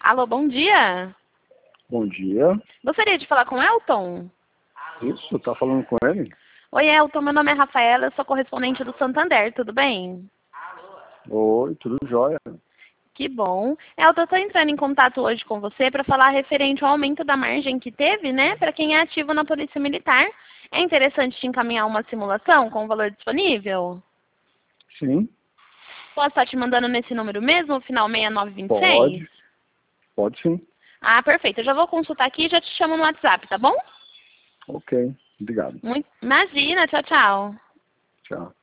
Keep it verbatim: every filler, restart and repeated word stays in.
Alô, bom dia. Bom dia. Gostaria de falar com o Elton? Isso, tá falando com ele? Oi, Elton, meu nome é Rafaela, eu sou correspondente do Santander, tudo bem? Oi, tudo jóia? Que bom. Elton, eu estou entrando em contato hoje com você para falar referente ao aumento da margem que teve, né, para quem é ativo na Polícia Militar. É interessante te encaminhar uma simulação com o valor disponível? Sim, Posso estar te mandando nesse número mesmo, o final seis nove dois seis? pode. Pode sim. Ah, perfeito. Eu já vou consultar aqui e já te chamo no WhatsApp, tá bom? Ok, obrigado. Muito... Imagina, tchau, tchau. Tchau.